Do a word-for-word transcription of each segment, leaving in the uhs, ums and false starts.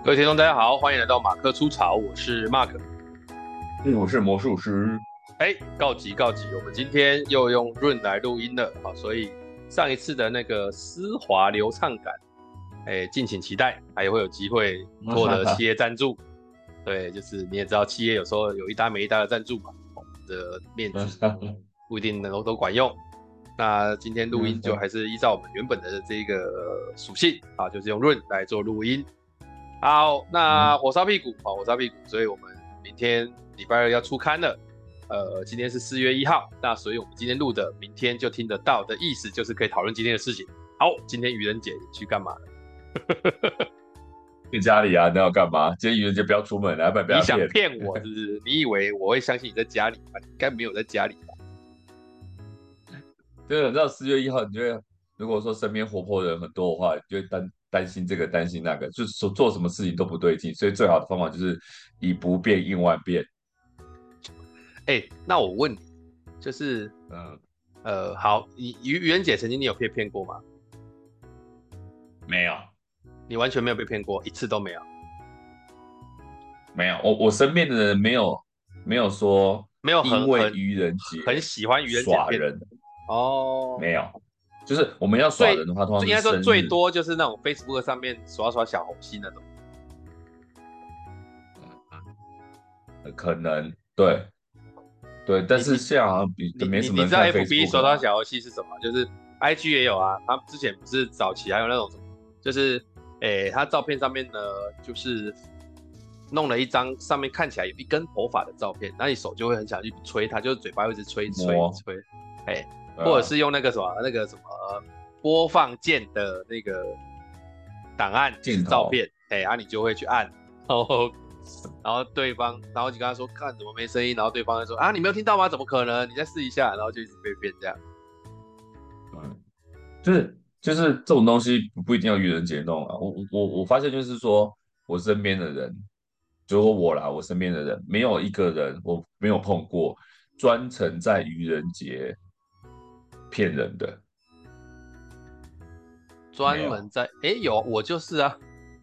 各位听众，大家好，欢迎来到马克出草，我是 Mark。 嗯，我是魔术师。 哎，告急告急，我们今天又用润来录音了，好，所以上一次的那个丝滑流畅感，哎，敬请期待，还会有机会获得企业赞助。对，就是你也知道，企业有时候有一搭没一搭的赞助嘛，我们的面子不一定能够都管用。那今天录音就还是依照我们原本的这个属性啊，就是用润来做录音。好，那火烧屁股啊，火烧屁股，所以我们明天礼拜二要出刊了。呃，今天是四月一号，那所以我们今天录的，明天就听得到的意思就是可以讨论今天的事情。好，今天愚人节你去干嘛了？ 去家里啊，那要干嘛？今天愚人节不要出门啊，不然被你想他骗。 骗我是不是？你以为我会相信你在家里吗？你应该没有在家里吧？ 就是你知道四月一号，你就会如果说身边活泼的人很多的话，你就会担担心这个担心那个，就是说做什么事情都不对劲，所以最好的方法就是以不变应万变。 哎，那我问你，就是嗯， 呃，好，你愚愚人节曾经你有被骗过吗？ 没有你完全没有被骗过，一次都没有， 没有，我我身边的人没有没有说没有因很很为愚人节很喜欢愚人节骗耍人， 哦。 没有，就是我们要耍最人的话，通常是最应该说生日。 最多就是那种 Facebook 上面刷刷小红心那种。 呃可能对对，但你你是现在好像比你没你你知道什么人看 F B Facebook 嘛。 刷刷小游戏是什么？就是 I G 也有啊，他之前不是早期还有那种什么，就是诶，他照片上面呢，就是弄了一张上面看起来有一根头发的照片，那你手就会很想去吹它，就是嘴巴会一直吹吹摸， 吹，哎， 对啊， 或者是用那个什么那个什么播放键的那个档案，就是镜头， 照片，哎，啊你就会去按，然后然后对方，然后就跟他说看怎么没声音，然后对方就说啊你没有听到吗？怎么可能？你再试一下，然后就一直被骗这样。 嗯，就是就是这种东西不不一定要愚人节弄啊。我我我发现就是说，我身边的人，就说我啦，我身边的人没有一个人我没有碰过专程在愚人节骗人的，没有。 专门在哎有我就是啊，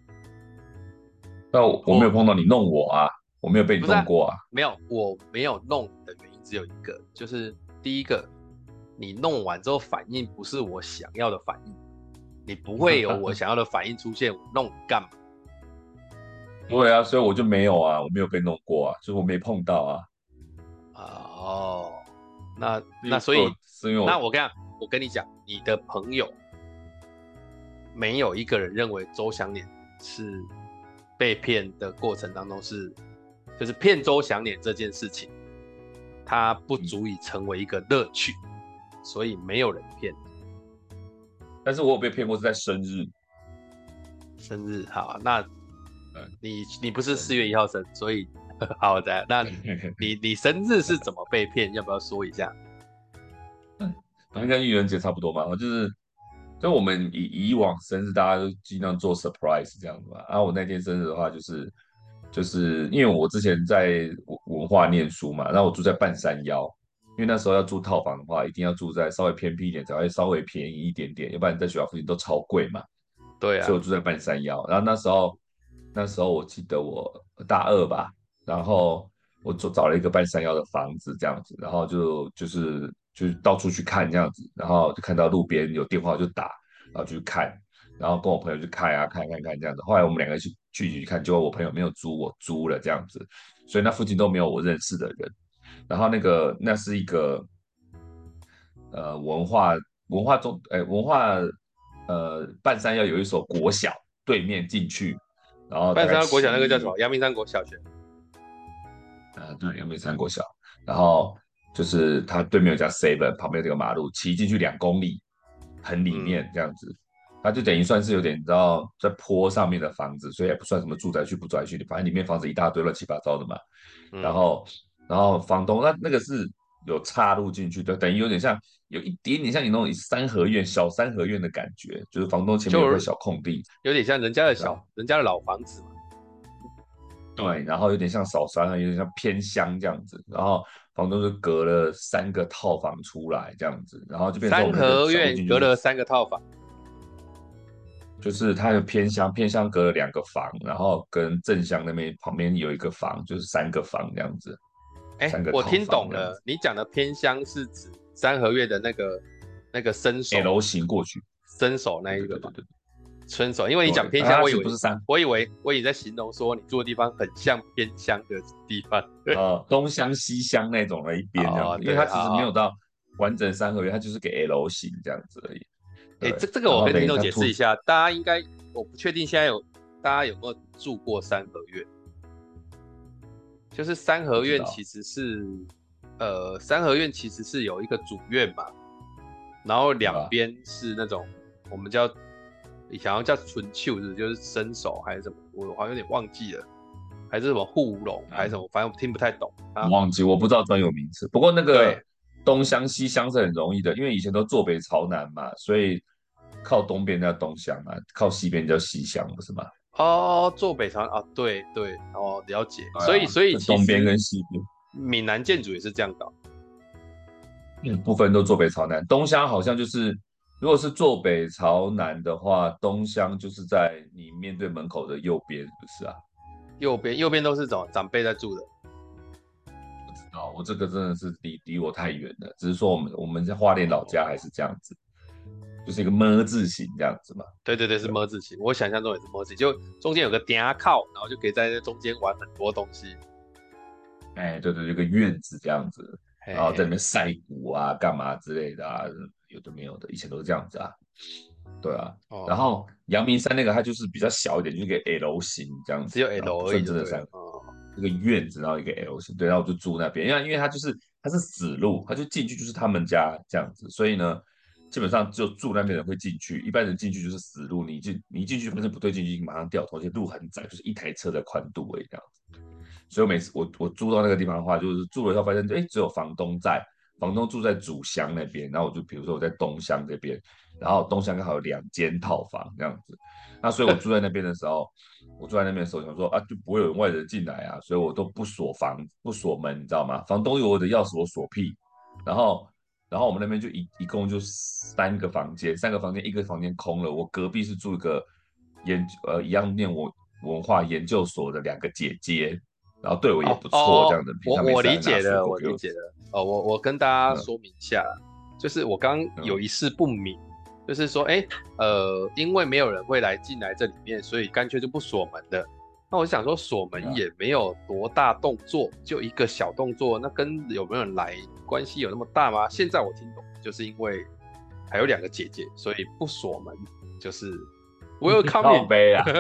但我我没有我碰到你弄我啊，我没有被你不是啊， 弄过啊。 没有我没有弄的原因只有一个，就是第一个你弄完之后反应不是我想要的反应，你不会有我想要的反应出现，我弄你干嘛？ 对啊，所以我就没有啊，我没有被弄过啊，就是我没碰到啊。 哦，那因为我那所以， 是因为我那我跟你讲，我跟你讲，你的朋友没有一个人认为周祥年是被骗的过程当中是，就是骗周祥年这件事情，它不足以成为一个乐趣，所以没有人骗。 但是我有被骗过是在生日。 生日好啊，那嗯， 你你不是四生日。 月一号生，所以好的，那你你生日是怎么被骗？要不要说一下？ 反正跟愚人节差不多嘛，就是就我们以以往生日大家都尽量做 surprise 这样子嘛。然后我那天生日的话，就是就是因为我之前在文文化念书嘛，然后我住在半山腰，因为那时候要住套房的话，一定要住在稍微偏僻一点，才会稍微便宜一点点，要不然在学校附近都超贵嘛。 对啊， 所以我住在半山腰。然后那时候那时候我记得我大二吧，然后我就找了一个半山腰的房子这样子，然后就就是就到处去看这样子，然后就看到路边有电话就打，然后就去看，然后跟我朋友去看啊看看看这样子。后来我们两个去具体去看，结果我朋友没有租，我租了这样子，所以那附近都没有我认识的人。然后那个那是一个呃文化文化中哎文化呃半山腰有一所国小，对面进去，然后大概半山腰国小那个叫什骑么？阳明山国小学。 呃对阳明山国小，然后就是它对面有家 seven，旁边有这个马路，骑进去两公里，很里嗯， 面这样子。它就等于算是有点你知道在坡上面的房子，所以也不算什么住宅区不住宅区，反正里面房子一大堆乱七八糟的嘛。然嗯， 后然后房东那那个是有岔路进去的，等于有点像有一点点像你那种三合院小三合院的感觉，就是房东前面有块就小空地， 有点像人家的然后小人家的老房子嘛。 对，然后有点像小山啊，有点像偏乡这样子，然后房东就隔了三个套房出来这样子，然后就变成说我三们那个合院小路进去是， 隔了三个套房。 就是它的偏乡，偏乡隔了两个房，然后跟正乡那边旁边有一个房，就是三个房这样子， 哎， 三个套我听房这样子懂了，你讲的偏乡是指三合院的那个那个伸手 ，L 型过去。 伸手那对一个吧？ 对对对对伸手，因为你讲对， 偏乡， 它我以为其实不是三， 我以为我以为在形容说你住的地方很像偏乡的地方。对， 呃，东乡西乡那种的一边这样哦， 子，因为它对， 其实好好。 没有到完整三合院，它就是给 L 型这样子而已。 哎， 对， 这这个然后我跟听众等于它突解释一下，大家应该我不确定现在有大家有没有住过三合院，就是三合院其不知道实是呃三合院其实是有一个主院嘛，然后对吧？ 两边是那种我们叫想要叫纯绣是就是伸手还是什么，我好像有点忘记了，还是什么护龙还是什嗯， 么，反正我听不太懂啊。 我忘记，我不知道专有名词。不过那个对， 东乡西乡是很容易的，因为以前都坐北朝南嘛，所以靠东边叫东乡嘛，靠西边叫西乡，不是吗？ 哦，坐北朝啊，对对，哦，了解。 对啊， 所以所以就东边其实跟西边。 闽南建筑也是这样搞。 嗯，部分都坐北朝南，东乡好像就是，如果是坐北朝南的话，东乡就是在你面对门口的右边，是不是啊？ 右边右边都是长长辈在住的。 不知道，我这个真的是离离我太远了。只是说我们我们在花莲老家还是这样子，就是一个么字形这样子嘛。 对对对，是对， 么字形，我想象中也是么字形，就中间有个顶靠，然后就可以在那中间玩很多东西。 哎，对对，有个院子这样子，然后在里嘿， 面晒谷啊，干嘛之类的啊，有的没有的，以前都是这样子啊。对啊，然哦， 后阳明山那个它就是比较小一点，就是一个 L 型这样子， 只有然后 L 不而已就对了。 算真的山， 哦， 这个院子，然后一个 L 型，对，然后我就住那边，因为因为它就是它是死路，它就进去就是他们家这样子，所以呢，基本上只有住那边的人会进去，一般人进去就是死路，你进你一进去发现不对劲，就马上掉头，而且路很窄，就是一台车的宽度而已这样子。所以我每次我我租到那个地方的话，就是住了以后发现，哎，只有房东在，房东住在主乡那边，然后我就比如说我在东乡这边，然后东乡刚好有两间套房这样子，那所以我住在那边的时候，我住在那边的时候想说啊，就不会有人外人进来啊，所以我都不锁房不锁门，你知道吗？房东有我的钥匙，我锁屁，然后然后我们那边就一一共就三个房间，三个房间一个房间空了，我隔壁是住一个研呃一样念我文化研究所的两个姐姐，然后对我也不错，这哦哦， 样子，平我我常没事还拿理解了， 水果给我吃。 我理解了。哦，我我跟大家嗯说明一下，就是我刚有嗯， 一事不明，就是说，哎，呃，因为没有人会来进来这里面，所以干脆就不锁门的。那我想说，锁对啊， 门也没有多大动作，就一个小动作，那跟有没有人来关系有那么大吗？现在我听懂，就是因为还有两个姐姐，所以不锁门，就是靠 welcome 背啊，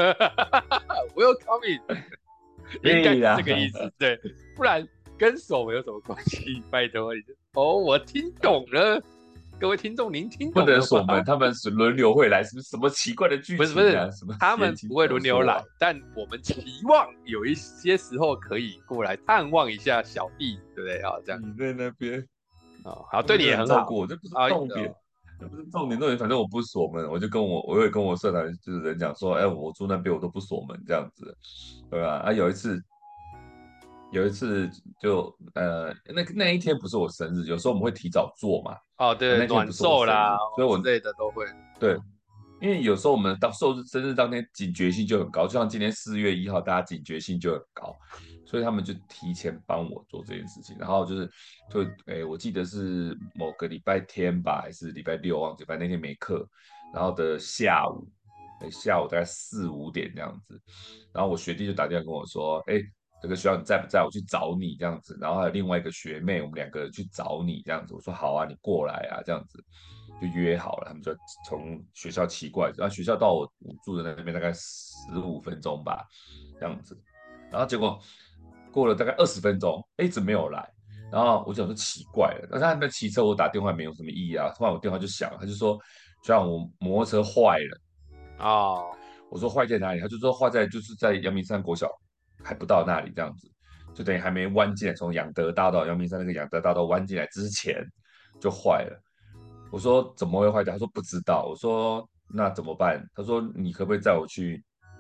in，welcome in。应该是可以啊， 这个意思，对，不然跟守门有什么关系？拜托你就，哦，我听懂了，各位听众，您听不懂了吗？ 能锁门，他们是轮流会来，是不是什么奇怪的剧不是不是， 情啊？什么他言情们不会轮流来， 小说啊？ 但我们期望有一些时候可以过来探望一下小弟，对不对啊？这样你在那边， 啊，好，对你他们就也很好很照顾我，这不是啊， 重点， 呃这不是重点，重点反正我不锁门，我就跟我我会跟我社团就是人讲说，哎，我住那边我都不锁门这样子，对吧？啊，有一次有一次就呃那那一天不是我生日，有时候我们会提早做嘛， 哦， 啊， 对，暖那天不是我寿啦生日，所以我哦之类的都会， 对，因为有时候我们到寿日生日当天警觉性就很高，就像今天四月一号，大家警觉性就很高，所以他们就提前帮我做这件事情。然后就是，就诶，我记得是某个礼拜天吧，还是礼拜六忘记，反正那天没课，然后的下午，诶下午大概四五点这样子，然后我学弟就打电话跟我说，哎，这个学校你在不在？我去找你这样子。然后还有另外一个学妹，我们两个人去找你这样子。我说好啊，你过来啊，这样子就约好了。他们就从学校骑过来，然后学校到我我住的那边大概十五分钟吧，这样子。然后结果过了大概二十分钟，哎，一直没有来。然后我就想说奇怪了，但是他那骑车我打电话没有什么意义啊。突然我电话就响了，他就说，就像我摩托车坏了。 哦， 我说坏在哪里？他就说坏在就是在阳明山国小还不到那里这样子，就等于还没弯进来，从养德大道阳明山那个养德大道弯进来之前就坏了。我说怎么会坏掉？他说不知道。我说那怎么办？他说你可不可以载我去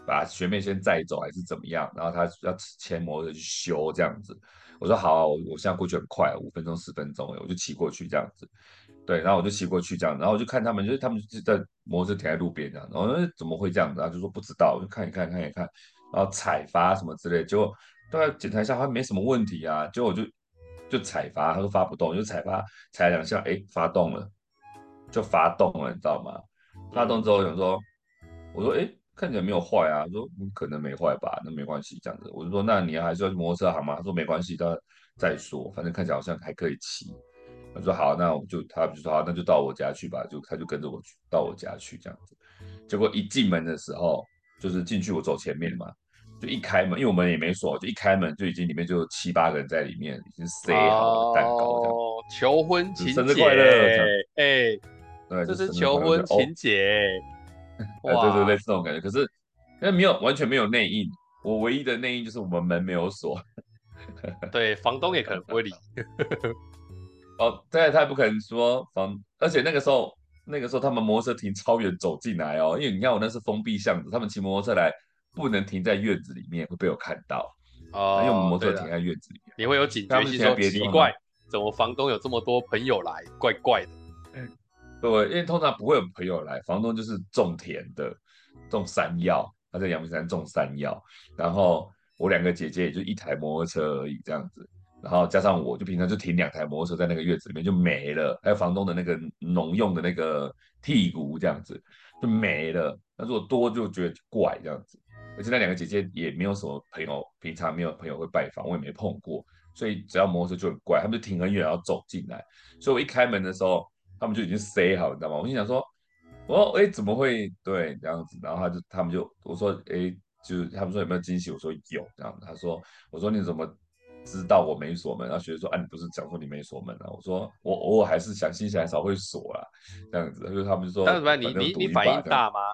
把学妹先载走还是怎么样，然后他要牵摩托车去修这样子。我说好啊，我我现在过去很快，五分钟十分钟，我就骑过去这样子。对，然后我就骑过去这样，然后我就看他们，就是他们就在摩托车停在路边这样，然后怎么会这样子？然后就说不知道，我就看一看看一看，然后采发什么之类，结果大概检查一下，它没什么问题啊，结果我就就采发，他说发不动，就采发踩两下，哎，发动了，就发动了，你知道吗？发动之后，我想说，我说，哎，看起来没有坏啊，他说嗯可能没坏吧，那没关系，这样子，我就说，那你还是要去摩托车行吗？他说没关系，他再说，反正看起来好像还可以骑。我说好，那我就他就说好，那就到我家去吧，就他就跟着我去到我家去这样子。结果一进门的时候，就是进去我走前面嘛，就一开门，因为我们也没锁，就一开门就已经里面就有七八个人在里面，已经塞好了蛋糕这样， 哦，求婚就是生日情节， 快乐这样， 哎、 对， 这就是求生日快乐，我就哦， 婚情节， 哎，对对， 哇， 类似那种感觉。可是那没有完全没有内应，我唯一的内应就是我们门没有锁， 对，房东也可能不会理， 哦，对，他也不可能说房，而且那个时候，那个时候他们摩托车停超远走进来哦，因为你看我那是封闭巷子，他们骑摩托车来不能停在院子里面，会被我看到啊，因为我们哦，对了， 摩托车停在院子里面嘛， 你会有警他们是停在觉性说别的地方吗？ 奇怪，怎么房东有这么多朋友来，怪怪的， 对，因为通常不会有朋友来，房东就是种田的，种山药，他在阳明山种山药，然后我两个姐姐也就一台摩托车而已这样子，然后加上我就平常就停两台摩托车在那个院子里面就没了，还有房东的那个农用的那个剔骨这样子就没了，那如果多就觉得怪这样子，而且那两个姐姐也没有什么朋友，平常没有朋友会拜访，我也没碰过，所以只要摩托车就很怪，他们就停很远然后走进来，所以我一开门的时候。他们就已经塞好，你知道吗？我心想说，我说哎怎么会对这样子？然后他就他们就我说哎，就是他们说有没有惊喜？我说有这样。他说我说你怎么知道我没锁门？然后学生说啊你不是讲说你没锁门啊？我说我偶尔还是想心血来潮会锁啦，这样子。就是他们就说但是不然你反正你你反赌一把这样。 应大吗？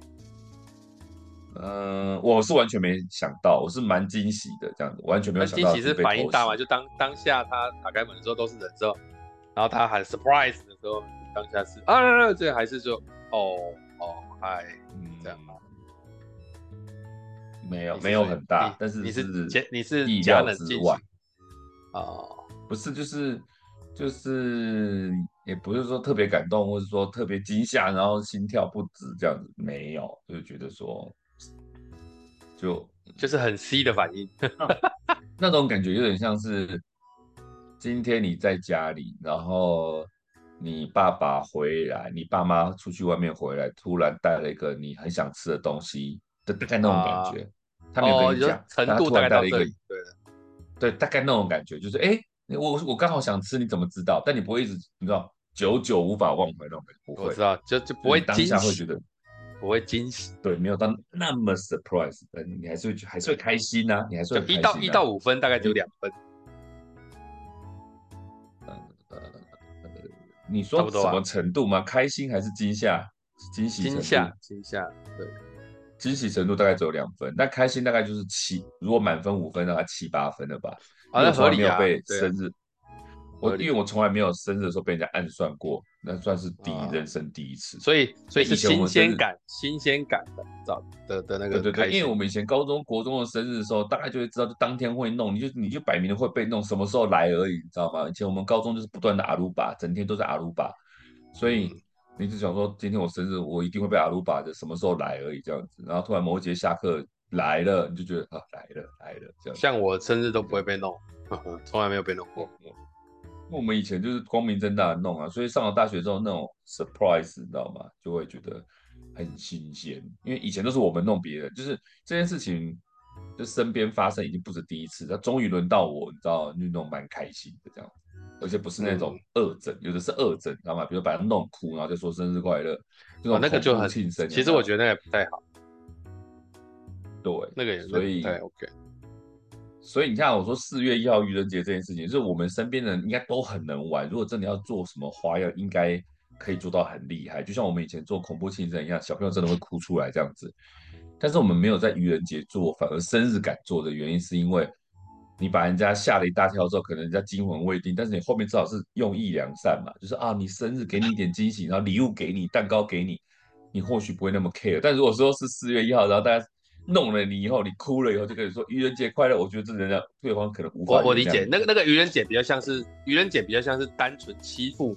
嗯、呃我是完全没想到，我是蛮惊喜的这样子，完全没有但惊喜是想到自己被反应大嘛？ 偷袭。 就当当下他打开门的时候都是人之后，然后他喊 surprise 的时候，当下是啊，这还是说哦哦嗨这样啊？ 嗯，没有没有你是属于很大， 你但是你是是佳你是意佳料之外。 能惊喜哦， 不是，就是就是也不是说特别感动，或者说特别惊吓，然后心跳不止这样子，没有，就是觉得说就就是很 C 的反应啊那种感觉有点像是今天你在家里，然后你爸爸回来，你爸妈出去外面回来，突然带了一个你很想吃的东西，就大概那种感啊觉。他没有跟哦，你说你讲，但他程度大突然带了一个， 概到这里，对的， 对，大概那种感觉，就是哎，诶我我刚好想吃，你怎么知道？但你不会一直，你知道，久久无法忘怀那种感觉，不会， 我知道，就就不会就是你当惊喜， 下会觉得， 不会惊喜， 对，没有到那么 surprise，但你还是会还是会开心呐、你还是会很就一到一开心呐、 到五分大概因为只有两分， 呃，你说什么差不多吧？ 程度吗？开心还是惊吓？惊喜惊吓程度？ 惊吓，对， 惊喜程度大概只有两分，但开心大概就是七，如果满分五分，大概七八分了吧。 啊，那因为我从合理啊， 来没有被对啊， 生日，我合理因为我从来没有生日的时候被人家暗算过，那算是第一啊。 人生第一次。 所以所以是因为以前我们生日， 新鲜感，新鲜感的找的的那个对对对， 开心因为我们以前高中国中的生日的时候，大概就会知道，就当天会弄，你就你就摆明了会被弄，什么时候来而已，你知道吗？以前我们高中就是不断的阿鲁巴，整天都在阿鲁巴，所以嗯， 你就想说今天我生日，我一定会被阿鲁巴的，什么时候来而已这样子。然后突然某一节下课来了，你就觉得啊来了来了这样子， 像我生日都就这样。 不会被弄，呵呵从来没有被弄过。 嗯我们以前就是光明正大的弄啊，所以上了大学之后那种 surprise，你知道吗？就会觉得很新鲜，因为以前都是我们弄别人，就是这件事情就身边发生已经不止第一次，那终于轮到我，你知道，就弄蛮开心的这样，而且不是那种嗯， 恶整，有的是恶整，知道吗？比如把他弄哭，然后就说生日快乐，这哦， 种恐那个就很， 怖庆生有其没有？ 实我觉得那个也不太好， 对， 那个也那个不太所以 OK。 所以你看，我说四月一号愚人节这件事情，就是我们身边的人应该都很能玩。如果真的要做什么花样，应该可以做到很厉害。就像我们以前做恐怖庆生一样，小朋友真的会哭出来这样子。但是我们没有在愚人节做，反而生日敢做的原因，是因为你把人家吓了一大跳之后，可能人家惊魂未定，但是你后面至少是用意良善嘛，就是啊，你生日给你一点惊喜，然后礼物给你，蛋糕给你，你或许不会那么 care。但如果说是四月一号，然后大家弄了你以后，你哭了以后就跟你说愚人节快乐，我觉得这人家对方可能无法原我我理解，那个谅你。 那个愚人节比较像是愚人节比较像是单纯欺负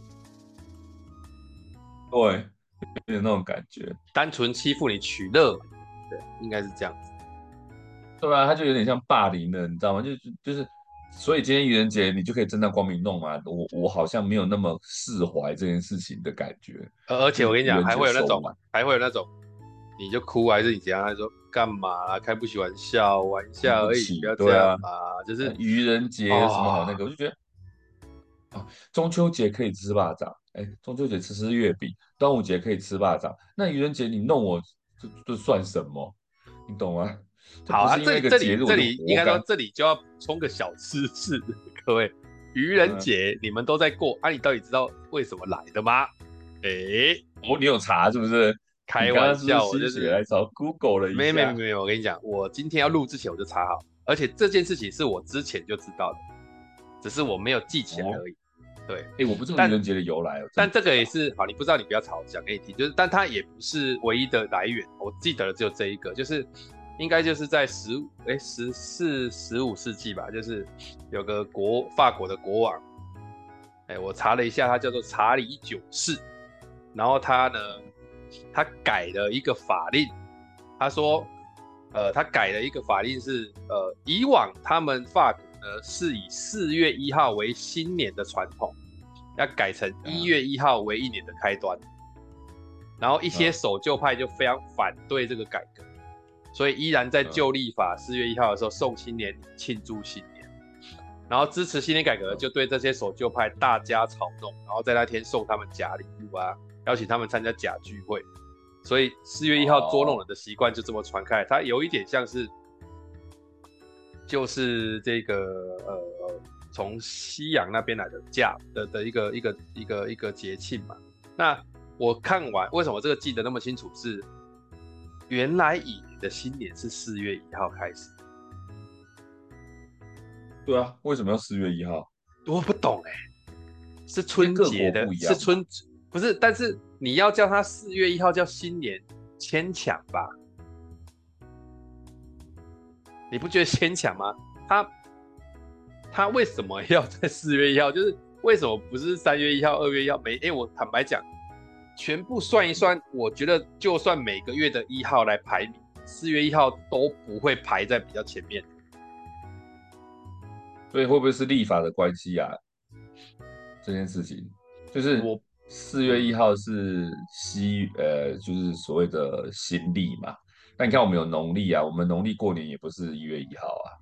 对，有点那种感觉。 单纯欺负你取乐嘛，对，应该是这样子。 对啊，他就有点像霸凌了，你知道吗？就就就是，所以今天愚人节你就可以正大光明弄嘛。我我好像没有那么释怀这件事情的感觉， 而而且就我跟你讲，还愚人节会有那种收嘛。 还会有那种，你就哭还是你怎样？他说干嘛啦？开不起玩笑，玩一下而已，不对不起， 要这对啊， 样嘛。就是呃愚人节有什么好那啊、 个？我就觉得啊，中秋节可以吃霸掌，哎，中秋节吃吃月饼，端午节可以吃霸掌，那愚人节你弄我，这这算什么？你懂吗？这好啊， 不是因为一个这里这里节日我就这里应该说活该。 这里就要补充个小知识，各位，愚人嗯， 节你们都在过，啊，你到底知道为什么来的吗？诶， 哦，你有查是不是？你开刚刚是不是玩笑，我心就是血来潮 Google 了一下？ 没没没没，我跟你讲，我今天要录之前我就查好，而且这件事情是我之前就知道的，只是我没有记起来哦， 而已。对， 哎，我不知道愚但人节的由来，我真但这个不知道。 也是好，你不知道你不要吵，讲给你听，就是但它也不是唯一的来源，我记得的只有这一个，就是应该就是在十五哎十四十五世纪吧，就是有个国法国的国王，哎，我查了一下，他叫做查理九世，然后他呢，他改了一个法令，他说，呃，他改了一个法令是，呃，以往他们法国呢是以四月一号为新年的传统，要改成一啊月一号为一年的开端，然后一些啊守旧派就非常反对这个改革，所以依然在啊旧历法四月一号的时候送新年礼庆祝新年。然后支持新年改革，就对这些守旧派大加嘲弄，然后在那天送他们假礼物啊，邀请他们参加假聚会，所以四月一号捉弄哦人的习惯就这么传开。它有一点像是，就是这个呃，从西洋那边来的假的的一个一个一个一个节庆嘛。那我看完，为什么这个记得那么清楚是？原来以前的新年是四月一号开始， 对啊，为什么要四月一号？ 我不懂哎、是因为各春节的， 国不一样嘛。 是春，不是，但是你要叫它四月一号叫新年，牵强吧？你不觉得牵强吗？他他为什么要在四月一号？就是为什么不是三月一号、二月一号？每哎，我坦白讲，全部算一算，我觉得就算每个月的一号来排名，四月一号都不会排在比较前面。 所以会不会是立法的关系啊？这件事情就是我四月嗯， 一号是西呃，就是所谓的新历嘛。那你看我们有农历啊，我们农历过年也不是一月一号啊。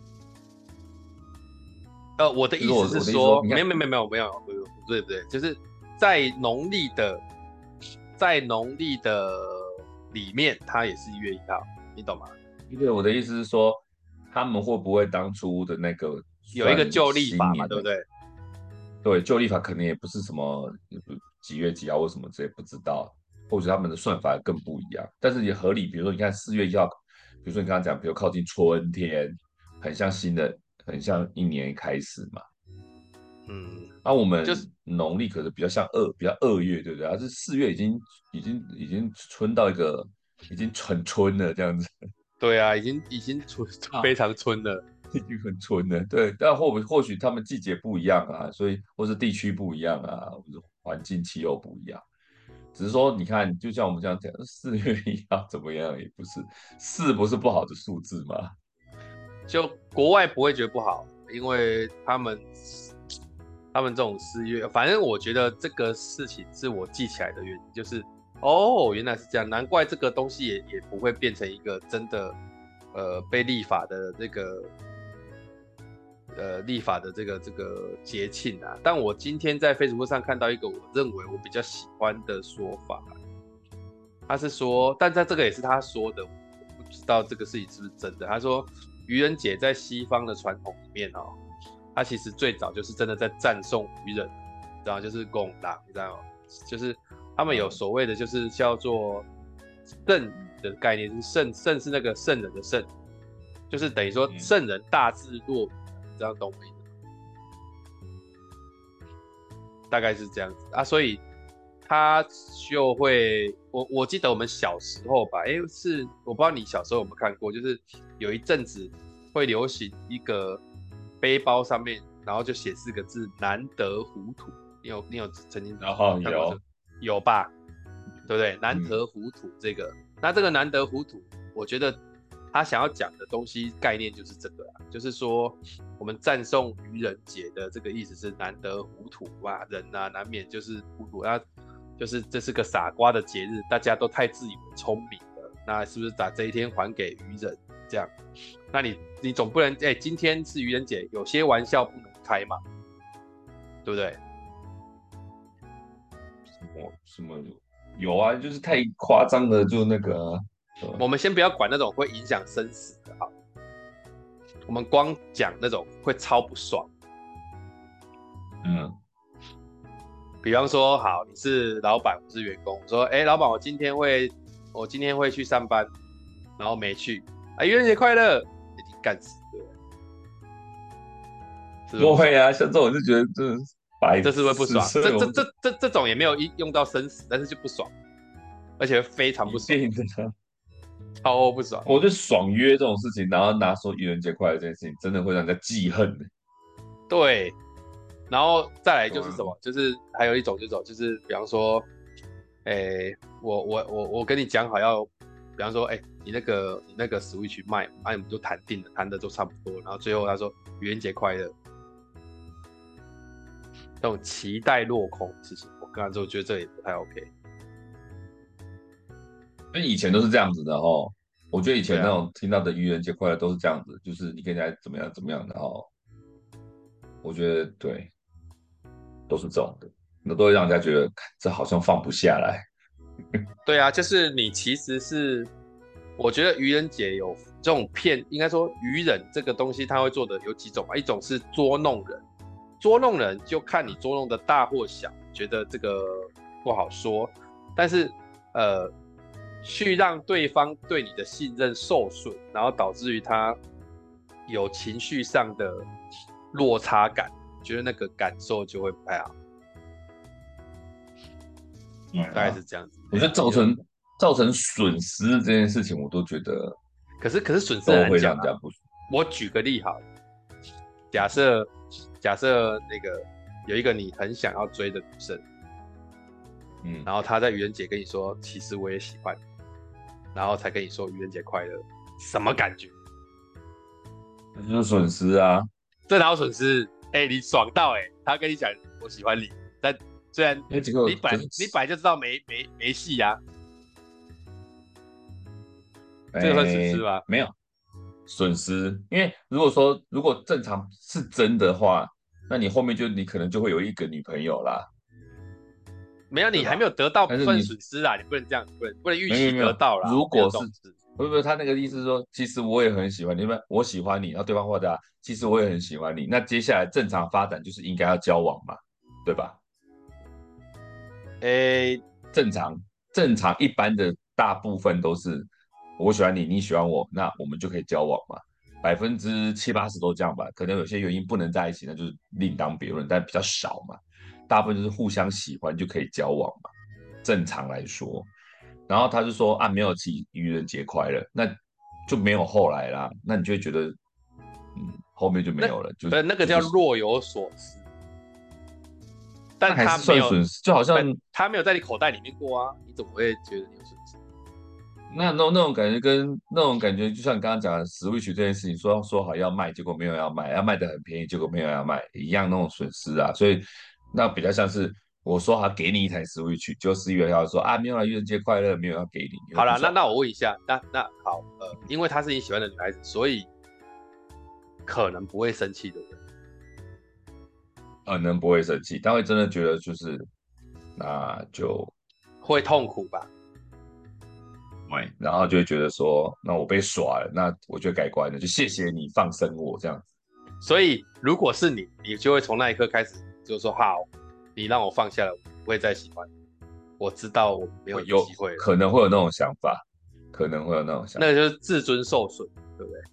呃，我的就是我意思是我的意思说， 说， 你看， 没有没有没有没有没有，不对不对，就是在农历的，在农历的里面，它也是一月一号，你懂吗？ 对，我的意思是说，他们会不会当初的那个算有一个旧历法嘛， 新年的？ 对不对？ 对，旧历法可能也不是什么几月几号或什么这也不知道，或许他们的算法更不一样，但是也合理。比如说，你看四月一号，比如说你刚刚讲，比如靠近春天，很像新的，很像一年开始嘛。 嗯， 那、我们就是农历可是比较像二，比较二月，对不对？它是四月已经已经已经春到一个已经很春了这样子。 对啊，已经已经春啊， 非常春了。 已经很春了，对。但或或许他们季节不一样啊，所以或是地区不一样啊，或者环境气候不一样。只是说，你看，就像我们这样讲，四月一号怎么样，也不是四不是不好的数字嘛。 就国外不会觉得不好，因为他们他们这种四月，反正我觉得这个事情是我记起来的原因，就是哦，原来是这样，难怪这个东西也也不会变成一个真的呃被立法的这个呃立法的这个这个节庆啊。但我今天在 Facebook 上看到一个我认为我比较喜欢的说法，他是说，但在这个也是他说的，我不知道这个事情是不是真的。他说，愚人节在西方的传统里面哦，它其实最早就是真的在赞颂愚人，你知道，就是拱狼，你知道吗？就是他们有嗯所谓的就是叫做圣语的概念，就是圣圣是那个圣人的圣，就是等于说嗯， 圣人大智若愚，你知道懂我意思吗？大概是这样子啊，所以他就会，我我记得我们小时候吧，哎，是我不知道你小时候有没有看过，就是有一阵子会流行一个背包上面，然后就写四个字"难得糊涂"，你有你有曾经然后看过这有个？有吧？对不对？难嗯得糊涂这个，那这个难得糊涂，我觉得他想要讲的东西概念就是这个啊，就是说我们赞颂愚人节的这个意思是难得糊涂嘛，人啊难免就是糊涂，那就是这是个傻瓜的节日，大家都太自以为聪明了，那是不是把这一天还给愚人？这样，那你你总不能哎、欸，今天是愚人节，有些玩笑不能开嘛，对不对？ 什么什么有啊，就是太夸张的就那个、啊， 我们先不要管那种会影响生死的哈，我们光讲那种会超不爽。 嗯， 比方说，好，你是老板，我是员工，我说，哎、欸，老板，我今天会，我今天会去上班，然后没去，啊，愚人节快乐，已经干死了，是不是不会啊，像这种就觉得这白这是不是不痴， 爽？这这所以我这这这种也没有用到生死，但是就不爽，而且非常不爽， 一定的。 超不爽。 我就爽约这种事情，然后拿说愚人节快乐这件事情，真的会让人家记恨的。 对，然后再来对啊就是什么？就是还有一种这种，就是比方说，哎，我我我我跟你讲好要，比方说，哎，你那个你那个 Switch 卖，啊，你们就谈定了，谈的都差不多，然后最后他说愚人节快乐，这种期待落空的事情，我看完之后觉得这也不太 OK。 因为以前都是这样子的哦。我觉得以前那对啊， 种听到的愚人节快乐都是这样子，就是你跟人家怎么样怎么样的哦。我觉得对，都是这种的，那都会让人家觉得这好像放不下来。 对啊，就是你其实是，我觉得愚人节有这种骗，应该说愚人这个东西，他会做的有几种嘛，一种是捉弄人，捉弄人就看你捉弄的大或小，觉得这个不好说，但是呃，去让对方对你的信任受损，然后导致于他有情绪上的落差感，觉得那个感受就会不太好， 嗯大概是这样子。 我觉得造成造成损失这件事情，我都觉得可是可是损失很都会难讲啊。 让人家不舒我举个例好了，假设假设那个有一个你很想要追的女生， 服。嗯， 然后她在愚人节跟你说，其实我也喜欢你，然后才跟你说愚人节快乐，什么感觉？ 那就是损失啊。 这哪有损失？哎、欸，你爽到哎、欸，他跟你讲我喜欢你，但虽然因为结果你本来可是你本来就知道没没没戏呀、啊，这个算损失哎， 吗？ 没有损失，因为如果说如果正常是真的话，那你后面就你可能就会有一个女朋友啦， 没有，你还没对吧？ 有得到，不算但是你损失啊，你不能这样，不能不能预期没有没有没有， 得到啦，没有如果是这种事。 不是不是他那个意思是说，其实我也很喜欢你，因为我喜欢你，然后对方回答，其实我也很喜欢你，那接下来正常发展就是应该要交往嘛，对吧？ 诶、 正常正常一般的大部分都是我喜欢你，你喜欢我，那我们就可以交往嘛。百分之七八十都这样吧，可能有些原因不能在一起，那就是另当别论，但比较少嘛。大部分就是互相喜欢就可以交往嘛，正常来说。然后他就说啊，没有提愚人节快乐，那就没有后来啦。那你就会觉得，嗯，后面就没那有了，就不是那个就不叫若有所思，但那还是他没有， 算损失，就好像不，他没有在你口袋里面过啊，你怎么会觉得你有损失？ 那那种那种感觉跟那种感觉，就像你刚刚讲的 Switch 这件事情，说说好要卖，结果没有要卖，要卖的很便宜，结果没有要卖，一样那种损失啊。所以那比较像是我说好给你一台 Switch，就是因为要说啊没有啊，愚人节快乐，没有要给你，你会好了，那不爽吗？ 那我问一下，那那好，呃，因为她是你喜欢的女孩子，所以可能不会生气，对不对？ 可能不会生气，但会真的觉得就是那就会痛苦吧？ 对，然后就会觉得说，那我被耍了，那我就改观了，就谢谢你放生我这样子。 所以如果是你，你就会从那一刻开始就说好，你让我放下了，我不会再喜欢你，我知道我没有会有机会了， 可能会有那种想法，可能会有那种想法。 那个就是自尊受损，对不对？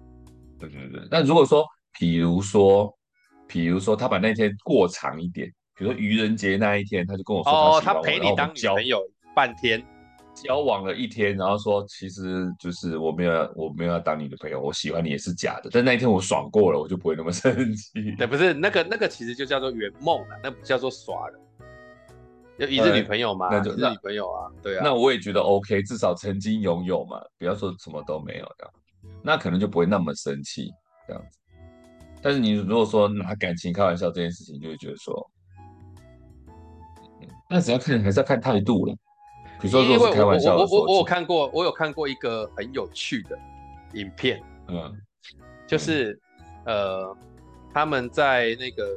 对对对。那如果说，比如说，比如说他把那天过长一点， 比如说愚人节那一天，他就跟我说他哦，他喜欢我，然陪你当女后我们交朋友半天。 交往了一天，然后说其实就是我没有要我没有要当你的朋友，我喜欢你也是假的。但那一天我爽过了，我就不会那么生气。 对，不是那个那个其实就叫做圆梦了，那不叫做耍了。就一日女呃， 朋友嘛， 那就那一日女朋友啊，对啊。 那我也觉得 OK，至少曾经拥有嘛，不要说什么都没有这样，那可能就不会那么生气这样子。但是你如果说拿感情开玩笑这件事情，就会觉得说，那只要看还是要看态度了。比如说，如果是开因为我我玩笑的说， 我我我有看过，我有看过一个很有趣的影片， 嗯嗯就是呃他们在那个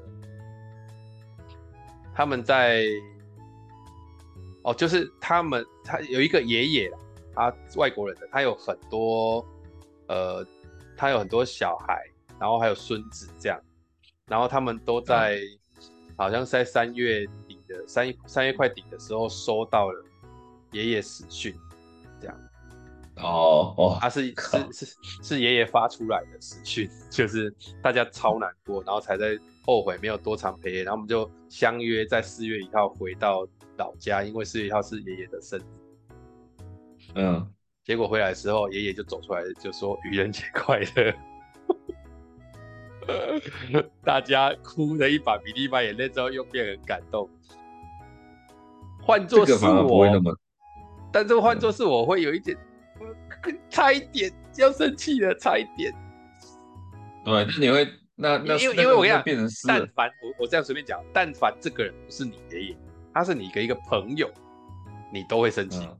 他们在哦，就是他们他有一个爷爷啦，他外国人的，他有很多呃他有很多小孩，然后还有孙子这样，然后他们都啊在好像是在三月底的三三月快底的时候收到了爷爷死讯，这样。 哦哦， 他是是靠， 是是爷爷发出来的死讯，就是大家超难过，然后才在后悔没有多长陪爷，然后我们就相约在四月一号回到老家，因为四月一号是爷爷的生日。 嗯， 结果回来的时候，爷爷就走出来就说愚人节快乐，大家哭了一把鼻涕一把眼泪之后，又变很感动。换这作是个反而不会那我， 么， 但这个换作嗯， 是我会有一点，呃差一点要生气了，差一点。 对，那你会那那因因为那个那因为我跟你讲， 变成私人， 但凡我我这样随便讲，但凡这个人不是你爷爷，他是你的一个朋友，你都会生气， 嗯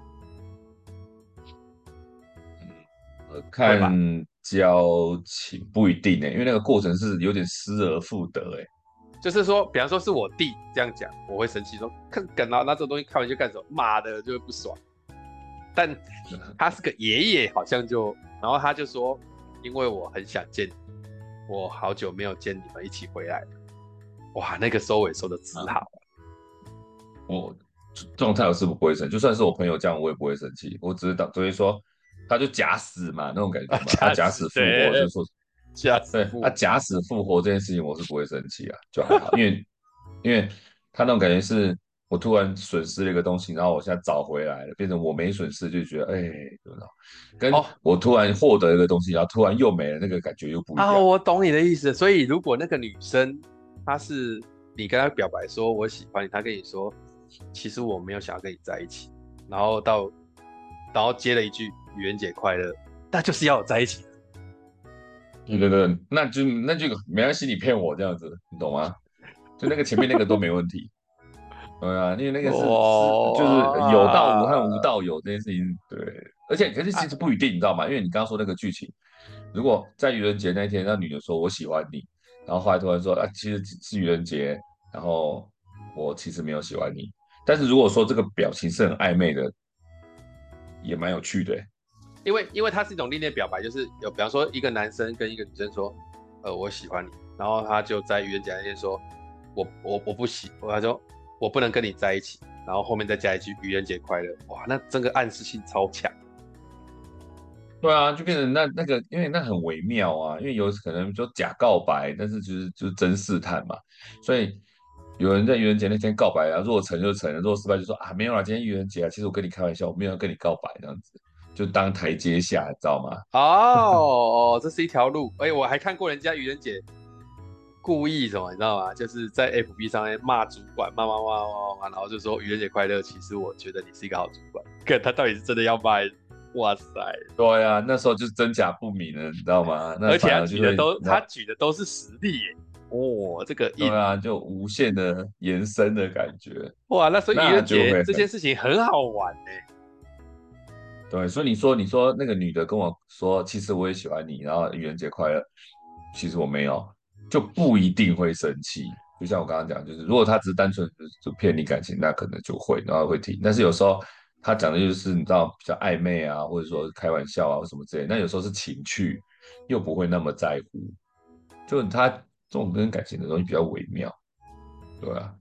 嗯，呃看会吧？ 交情不一定呢，因为那个过程是有点失而复得哎。 就是说，比方说是我弟这样讲，我会生气，说看干拿拿这种东西开玩笑干什么？妈的，就会不爽。但他是个爷爷，好像就，然后他就说，因为我很想见你，我好久没有见你们一起回来了。哇，那个收尾收的之好。 我状态我是不会生气，就算是我朋友这样，我也不会生气。我只是当只会说，他就假死嘛那种感啊， 觉嘛，啊假死假死复活，就对， 是说假死对啊父。 假死复活这件事情我是不会生气啊，就还好，因为因为他那种感觉是我突然损失了一个东西，然后我现在找回来了，变成我没损失，就觉得哎，不知道，跟哦， 我突然获得一个东西，然后突然又没了，那个感觉又不一啊， 样。 我懂你的意思。所以如果那个女生她是你跟她表白说我喜欢你，她跟你说其实我没有想要跟你在一起，然后到然后接了一句愚人节快乐，那就是要有在一起的。 对对对，那就那就没关系，你骗我这样子，你懂吗？就那个前面那个都没问题。对啊，因为那个是是就是有道无和无哇道有这件事情，对，而且可是其啊实不一定，你知道吗？因为你刚刚说那个剧情，如果在愚人节那一天，那女的说我喜欢你，然后后来突然说啊，其实是愚人节，然后我其实没有喜欢你，但是如果说这个表情是很暧昧的，也蛮有趣的欸。 因为因为它是一种另类表白，就是有比方说一个男生跟一个女生说，呃，我喜欢你，然后他就在愚人节那天说，我我我不喜，他说我不能跟你在一起，然后后面再加一句愚人节快乐，哇，那整个暗示性超强。 对啊，就变成那那个，因为那很微妙啊，因为有可能就假告白，但是就是就是真试探嘛，所以有人在愚人节那天告白啊，如果成就成了，如果失败就说啊没有啦，今天愚人节啊，其实我跟你开玩笑，我没有要跟你告白这样子，就当台阶下，你知道吗？ 哦哦，这是一条路。哎，我还看过人家愚人节故意什么，你知道吗？就是在 F B 上面骂主管，骂骂骂骂骂，然后就说愚人节快乐。其实我觉得你是一个好主管。看他到底是真的要骂还是，哇塞！ 对啊，那时候就是真假不明了，你知道吗？那而且他反而就会， 举的都你知道， 他举的都是实例耶。哦，这个硬。 对啊，就无限的延伸的感觉， 哇，那所以愚那人就会很节这件事情很好玩呢。 对，所以你说，你说那个女的跟我说，其实我也喜欢你，然后愚人节快乐，其实我没有，就不一定会生气。就像我刚刚讲，就是如果他只是单纯就就骗你感情，那可能就会，然后会听。但是有时候他讲的就是你知道比较暧昧啊，或者说开玩笑啊或什么之类的，那有时候是情趣，又不会那么在乎。就他这种跟感情的东西比较微妙，对啊。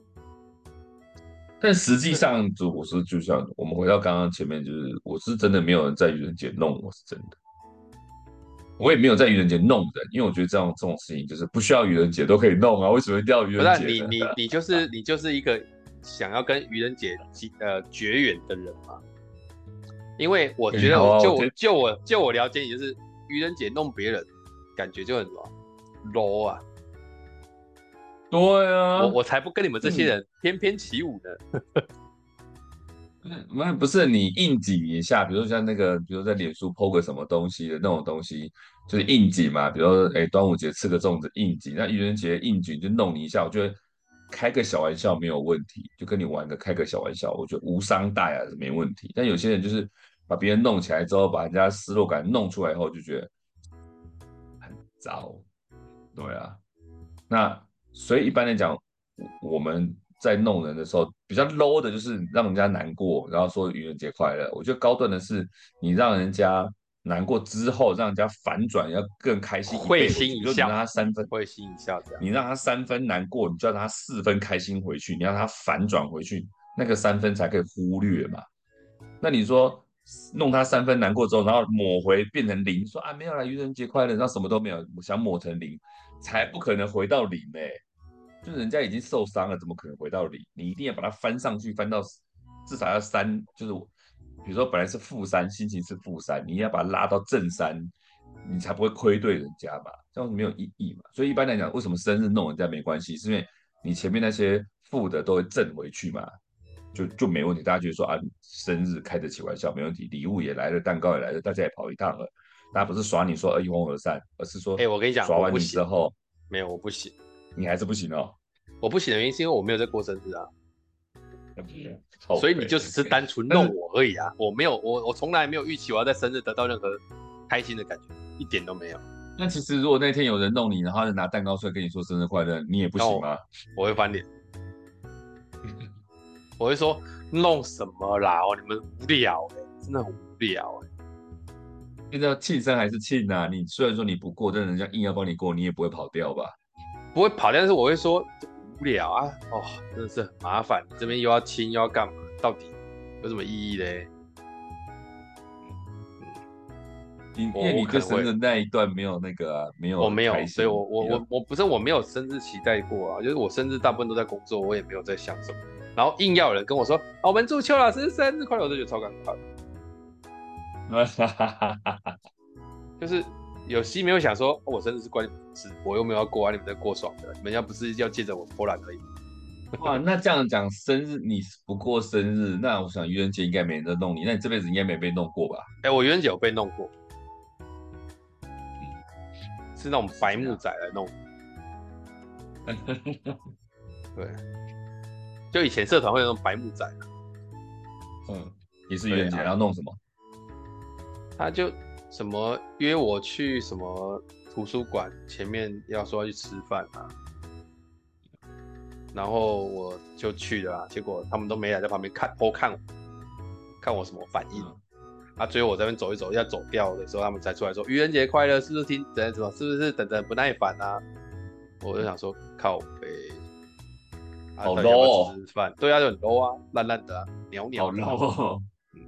但实际是上，就我是就像我们回到刚刚前面，就是我是真的没有人在愚人节弄我，是真的。 我也没有在愚人节弄人，因为我觉得这样这种事情就是不需要愚人节都可以弄啊，为什么一定要愚不是啊、 人节呢？ 你你你就是你就是一个想要跟愚人节呃绝缘的人嘛？因为我觉得我没有啊，我觉得就我就我就我了解你，就是愚人节弄别人，感觉就很什么 low 啊。 对啊， 我我才不跟你们这些嗯， 人翩翩起舞呢。 那不是你应景一下，比如说像那个，比如在脸书 po 个什么东西的那种东西，就是应景嘛。比如说，哎，端午节吃个粽子应景，那愚人节应景就弄你一下，我觉得开个小玩笑没有问题，就跟你玩个开个小玩笑，我觉得无伤大雅是没问题。但有些人就是把别人弄起来之后，把人家失落感弄出来以后，就觉得很糟。对啊，那所以一般来讲，我们在弄人的时候，比较 low 的就是让人家难过，然后说愚人节快乐。我觉得高端的是你让人家难过之后，让人家反转，要更开心一会倍回去。比如说你让心一笑， 他三分， 会心一笑这样。 你让他三分难过，你就要让他四分开心回去，你让他反转回去，那个三分才可以忽略嘛。那你说弄他三分难过之后，然后抹回变成零，说啊没有啦，愚人节快乐，然后什么都没有，想抹成零，才不可能回到零呢、欸就是人家已经受伤了，怎么可能回到零？你一定要把它翻上去，翻到至少要三，就是比如说本来是负三，心情是负三，你要把它拉到正三，你才不会亏对人家嘛，这样没有意义嘛。所以一般来讲，为什么生日弄人家没关系，是因为你前面那些负的都会正回去嘛，就就没问题。大家觉得说啊，生日开得起玩笑没问题，礼物也来了，蛋糕也来了，大家也跑一趟了，大家不是耍你说一哄而散，而是说哎、我跟你讲， 耍完我不行， 你之后， 没有，我不行， 你还是不行哦。 我不行的原因是因为我没有在过生日啊， 靠所以你北， 就只是单纯弄但是我而已啊，我没有，我我从来没有预期我要在生日得到任何开心的感觉，一点都没有。 那其实如果那天有人弄你，然后拿蛋糕出来跟你说生日快乐，你也不然后行吗？ 我会翻脸，我会说弄什么啦？哦，你们无聊哎、真的很无聊哎、 那叫庆生还是庆啊？你虽然说你不过，但人家硬要帮你过，你也不会跑掉吧？ 不会跑，但是我会说无聊啊，哦，真的是很麻烦，这边又要亲又要干嘛，到底有什么意义嘞？ 你因我为你对生我可能会， 日那一段没有那个啊，没有我没有，所以开心， 我我你要我我不是我没有生日期待过啊，就是我生日大部分都在工作，我也没有在想什么，然后硬要有人跟我说，啊，我们祝邱老师生日快乐，我就觉得超尴尬的，就是有心没有想说，哦我生日是关你们的事，我又没有要过啊，你们在过爽的，你们要不是要借着我偷懒而已。 哇，那这样讲生日你不过生日，那我想愚人节应该没人在弄你，那你这辈子应该没被弄过吧？ 哎、我愚人节有被弄过， 嗯， 是那种白目是这样。 仔来弄，对，就以前社团会有那种白目仔， 嗯，也是愚人节， 对啊， 然后弄什么？ 他就什么约我去什么图书馆前面要说要去吃饭啊，然后我就去了啊，结果他们都没来，在旁边看偷看我，看我什么反应。 嗯， 啊，最后我在那边走一走，要走掉的时候，他们才出来说愚人节快乐，是不是听怎样怎么，是不是等等不耐烦啊？我就想说靠北，啊， 好到底要不 low 要哦， 吃吃饭？对啊，就很 low 啊，烂烂的啊，鸟鸟好的啊。 low 哦。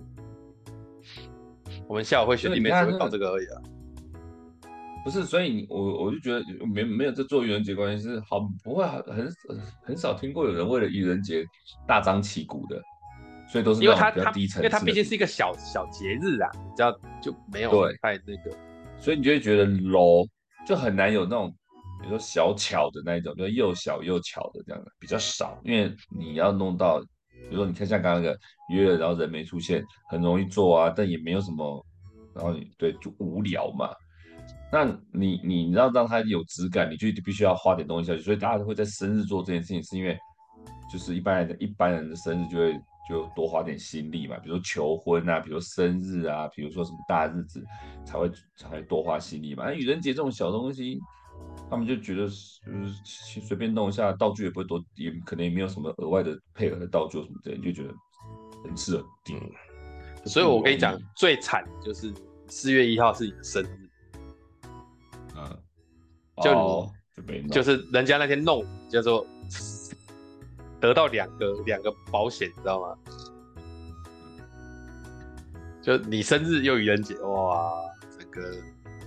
我们校友会学就是弟妹只会搞你看那这个而已啊。 不是，所以你我我就觉得没没有在做愚人节关系是好不会很很很少听过有人为了愚人节大张旗鼓的，所以都是因为那种他他因比较低层为他毕竟次的地方。 是一个小小节日啊，你知道就没有对， 太那个。 所以你就会觉得 low，就很难有那种比如说小巧的那一种，就又小又巧的这样的比较少，因为你要弄到，比如说你看像刚刚那个约了，然后人没出现，很容易做啊，但也没有什么，然后你对就无聊嘛。那你你你要让它有质感，你就必须要花点东西下去，所以大家都会在生日做这件事情，是因为就是一般人的一般人的生日就会就多花点心力嘛，比如说求婚啊，比如说生日啊，比如说什么大日子才会才会多花心力嘛。那愚人节这种小东西，他们就觉得就是随便弄一下，道具也不会多，也可能也没有什么额外的配合的道具什么之类，你就觉得很适合嗯， 定，就所以不我跟你讲， 容易。 最惨就是四月一号是你的生日， 嗯， 就你哦，就没弄。 就是人家那天弄你叫做得到两个两个保险，你知道吗？就你生日又愚人节，哇，整个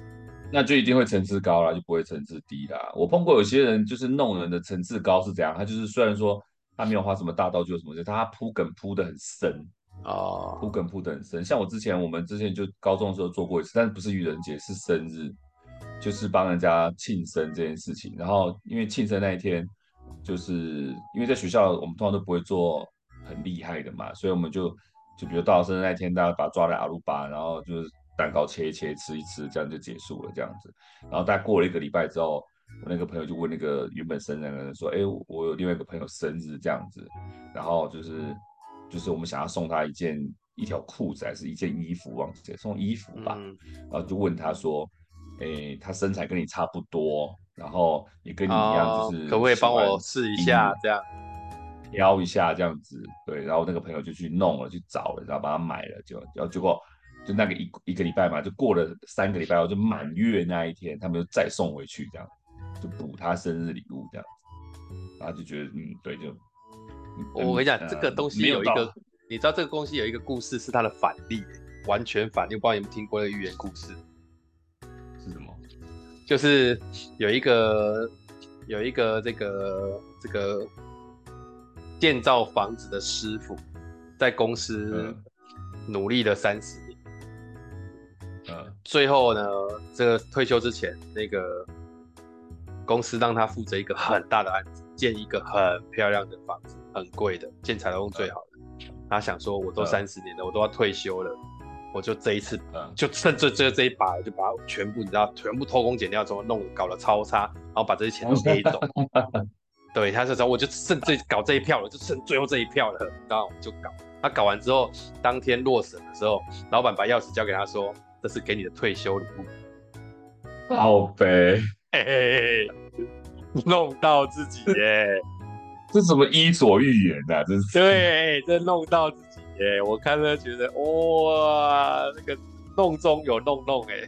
那就一定会层次高啦，就不会层次低啦。我碰过有些人就是弄人的层次高是怎样，他就是虽然说他没有花什么大道具什么的，但他铺梗铺的很深，铺哦， 梗铺的很深。像我之前我们之前就高中的时候做过一次，但是不是愚人节，是生日，就是帮人家庆生这件事情。然后因为庆生那一天，就是因为在学校我们通常都不会做很厉害的嘛，所以我们就就比如到了生日那一天，大家把他抓来阿鲁巴，然后就是蛋糕切一切，吃一吃，这样就结束了这样子。然后大概过了一个礼拜之后，我那个朋友就问那个原本生日的人说："哎，我有另外一个朋友生日这样子，然后就是就是我们想要送他一件一条裤子还是一件衣服，忘记了送衣服吧。" 嗯， 然后就问他说："哎，他身材跟你差不多，然后也跟你一样，就哦，可不可以帮是喜欢我试一音乐， 下这样？ 挑一下这样子。"对，然后那个朋友就去弄了，去找了，然后把它买了，就然后结果就那个一一个礼拜嘛，就过了三个礼拜后，就满月那一天，他们就再送回去，这样就补他生日礼物这样子，然后就觉得嗯，对，就嗯我跟你讲，这个呃东西没有到有一个，你知道这个东西有一个故事是它的反例，完全反例。我不知道你们听过那个寓言故事， 是什么？ 就是有一个有一个这个这个建造房子的师傅，在公司嗯努力了三十年， 嗯最后呢，这个退休之前，那个公司让他负责一个很大的案子，建一个很漂亮的房子，很贵的，建材都用最好的。他想说，我都嗯三十年了，我都要退休了，我就这一次， 嗯就趁这这这一把，就把它全部，你知道，全部偷工减料之后弄搞得超差，然后把这些钱都 A 走。对，他就说，我就剩这搞这一票了，就剩最后这一票了，然后就搞。他搞完之后，当天落审的时候，老板把钥匙交给他说：“这是给你的退休礼物。” 好呗， 嘿嘿嘿，弄到自己耶！ 这什么伊索寓言啊？真是对，这弄到自己耶！我看了觉得，哇，那个弄中有弄弄哎，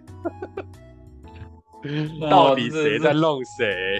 到哦， 底真的是谁在弄谁？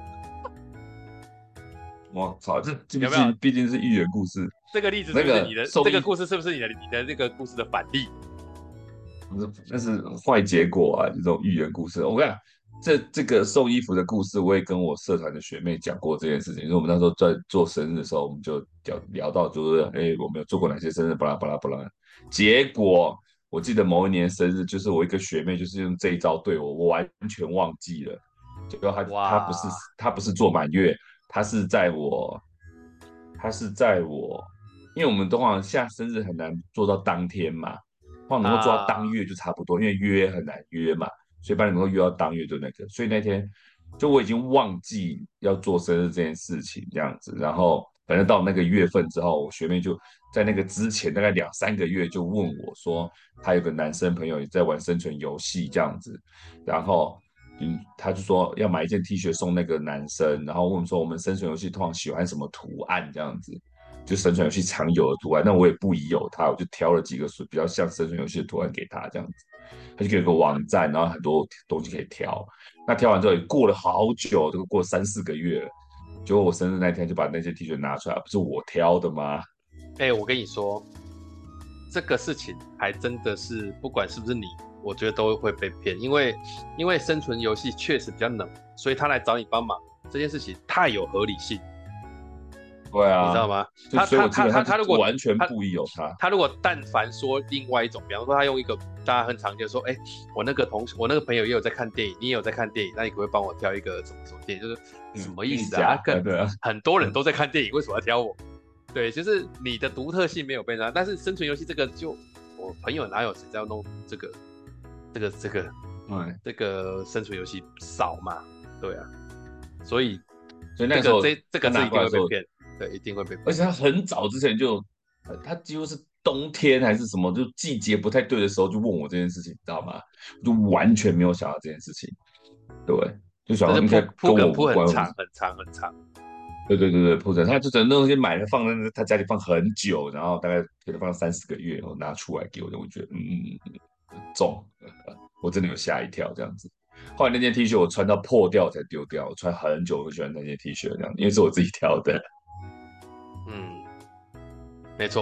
我操，这这毕有没有？ 竟毕竟是寓言故事， 这个例子是那不是你的？这个个送医故事是不是你的？你的这个故事的反例？ 那是坏结果啊！这种寓言故事，我跟你讲，这这个送衣服的故事，我也跟我社团的学妹讲过这件事情。因为我们那时候在做生日的时候，我们就聊聊到，就是哎，我们有做过哪些生日，巴拉巴拉巴拉。结果我记得某一年生日，就是我一个学妹就是用这一招对我，我完全忘记了。结果她她不是哇她不是做满月，她是在我她是在我，因为我们通常下生日很难做到当天嘛。通常能够做到当啊！ 月就差不多，因为约很难约嘛，所以把你能够约到当月就那个。所以那天就我已经忘记要做生日这件事情这样子，然后反正到那个月份之后，我学妹就在那个之前大概两三个月就问我说，她有个男生朋友也在玩生存游戏这样子，然后。嗯，他就说要买一件 T 恤送那个男生，然后问说我们生存游戏通常喜欢什么图案这样子，就生存游戏常有的图案，那我也不疑有他，我就挑了几个比较像生存游戏的图案给他，这样子，他就给我个网站，然后很多东西可以挑。那挑完之后也过了好久，这个过三四个月了，结果我生日那天就把那件 T 恤拿出来，不是我挑的吗？ 哎，我跟你说，这个事情还真的是，不管是不是你，我觉得都会被骗，因为因为生存游戏确实比较冷，所以他来找你帮忙这件事情太有合理性， 对啊， 你知道吗？ 就他他他所以我基本上他他如果就完全他不疑有他。 他如果但凡说另外一种，比方说他用一个大家很常见说，哎，我那个同学我那个朋友也有在看电影，你也有在看电影，那你可不可以帮我挑一个什么什么电影？就是什嗯， 么意思啊？ 一家， 跟对啊， 很多人嗯， 都在看电影，为什么要挑我？对，就是你的独特性没有被拿，但是生存游戏这个就我朋友哪有谁在弄这个这个这个对， 这个生存游戏少嘛？对啊，所以这个所以那时候他这这个是一拿过来的时候， 定会被骗，对，一定会被骗。 而且他很早之前就，呃他几乎是冬天还是什么，就季节不太对的时候就问我这件事情，你知道吗？我就完全没有想到这件事情，对，就想这是说应该铺铺跟我梗铺很无关， 长很长很长。 对对对对，铺陈，他就整那东西买了放在那他家里放很久，然后大概给他放三四个月，然后拿出来给我，我觉得嗯嗯嗯嗯中，我真的有吓一跳这样子。后来那件 T 恤我穿到破掉才丢掉，我穿很久，我喜欢那件 T 恤这样，因为是我自己挑的。 嗯，没错。